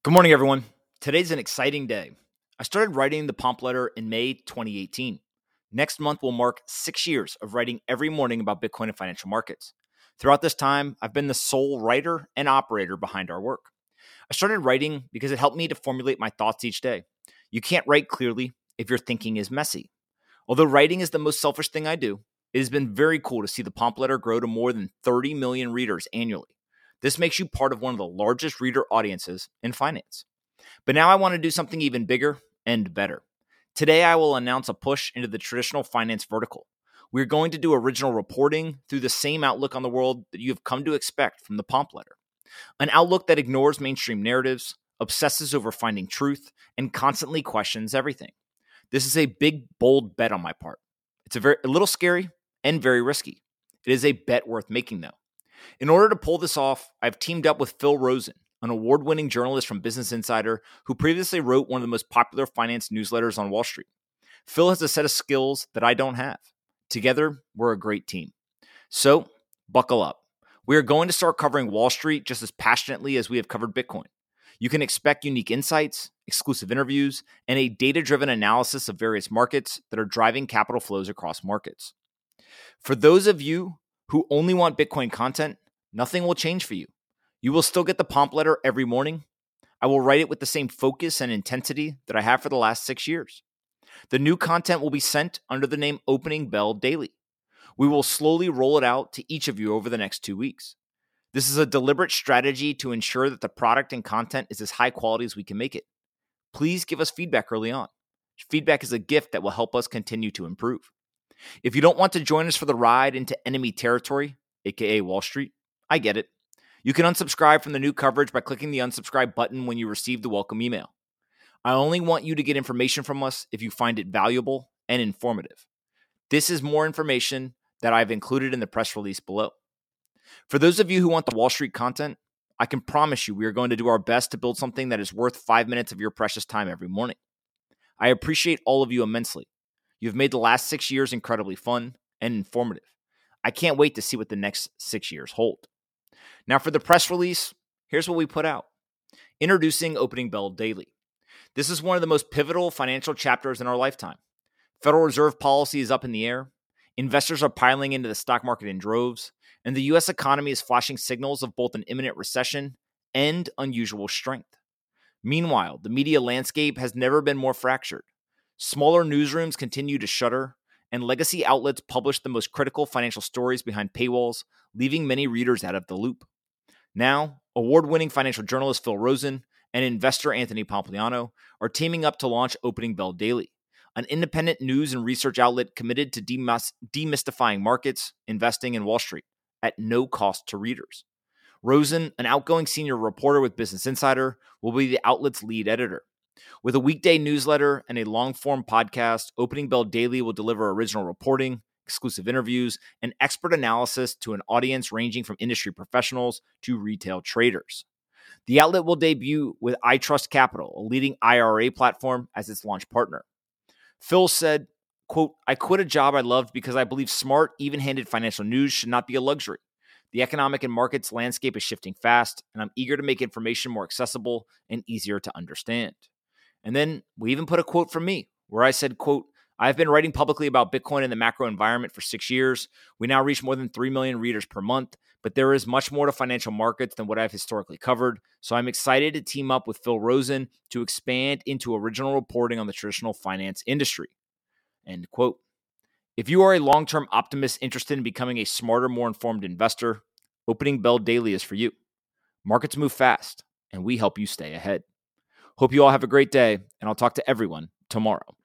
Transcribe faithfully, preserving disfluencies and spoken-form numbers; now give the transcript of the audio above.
Good morning, everyone. Today's an exciting day. I started writing the Pomp Letter in May twenty eighteen. Next month will mark six years of writing every morning about Bitcoin and financial markets. Throughout this time, I've been the sole writer and operator behind our work. I started writing because it helped me to formulate my thoughts each day. You can't write clearly if your thinking is messy. Although writing is the most selfish thing I do, it has been very cool to see the Pomp Letter grow to more than thirty million readers annually. This makes you part of one of the largest reader audiences in finance. But now I want to do something even bigger and better. Today, I will announce a push into the traditional finance vertical. We're going to do original reporting through the same outlook on the world that you have come to expect from the Pomp Letter. An outlook that ignores mainstream narratives, obsesses over finding truth, and constantly questions everything. This is a big, bold bet on my part. It's a, very, a little scary and very risky. It is a bet worth making, though. In order to pull this off, I've teamed up with Phil Rosen, an award-winning journalist from Business Insider who previously wrote one of the most popular finance newsletters on Wall Street. Phil has a set of skills that I don't have. Together, we're a great team. So, buckle up. We are going to start covering Wall Street just as passionately as we have covered Bitcoin. You can expect unique insights, exclusive interviews, and a data-driven analysis of various markets that are driving capital flows across markets. For those of you who only want Bitcoin content, nothing will change for you. You will still get the Pomp Letter every morning. I will write it with the same focus and intensity that I have for the last six years. The new content will be sent under the name Opening Bell Daily. We will slowly roll it out to each of you over the next two weeks. This is a deliberate strategy to ensure that the product and content is as high quality as we can make it. Please give us feedback early on. Feedback is a gift that will help us continue to improve. If you don't want to join us for the ride into enemy territory, aka Wall Street, I get it. You can unsubscribe from the new coverage by clicking the unsubscribe button when you receive the welcome email. I only want you to get information from us if you find it valuable and informative. This is more information that I've included in the press release below. For those of you who want the Wall Street content, I can promise you we are going to do our best to build something that is worth five minutes of your precious time every morning. I appreciate all of you immensely. You've made the last six years incredibly fun and informative. I can't wait to see what the next six years hold. Now for the press release, here's what we put out. Introducing Opening Bell Daily. This is one of the most pivotal financial chapters in our lifetime. Federal Reserve policy is up in the air. Investors are piling into the stock market in droves. And the U S economy is flashing signals of both an imminent recession and unusual strength. Meanwhile, the media landscape has never been more fractured. Smaller newsrooms continue to shutter, and legacy outlets publish the most critical financial stories behind paywalls, leaving many readers out of the loop. Now, award-winning financial journalist Phil Rosen and investor Anthony Pompliano are teaming up to launch Opening Bell Daily, an independent news and research outlet committed to demys- demystifying markets, investing, and Wall Street at no cost to readers. Rosen, an outgoing senior reporter with Business Insider, will be the outlet's lead editor. With a weekday newsletter and a long-form podcast, Opening Bell Daily will deliver original reporting, exclusive interviews, and expert analysis to an audience ranging from industry professionals to retail traders. The outlet will debut with iTrust Capital, a leading I R A platform, as its launch partner. Phil said, quote, "I quit a job I loved because I believe smart, even-handed financial news should not be a luxury. The economic and markets landscape is shifting fast, and I'm eager to make information more accessible and easier to understand." And then we even put a quote from me where I said, quote, "I've been writing publicly about Bitcoin and the macro environment for six years. We now reach more than three million readers per month, but there is much more to financial markets than what I've historically covered. So I'm excited to team up with Phil Rosen to expand into original reporting on the traditional finance industry." End quote. If you are a long-term optimist interested in becoming a smarter, more informed investor, Opening Bell Daily is for you. Markets move fast, and we help you stay ahead. Hope you all have a great day, and I'll talk to everyone tomorrow.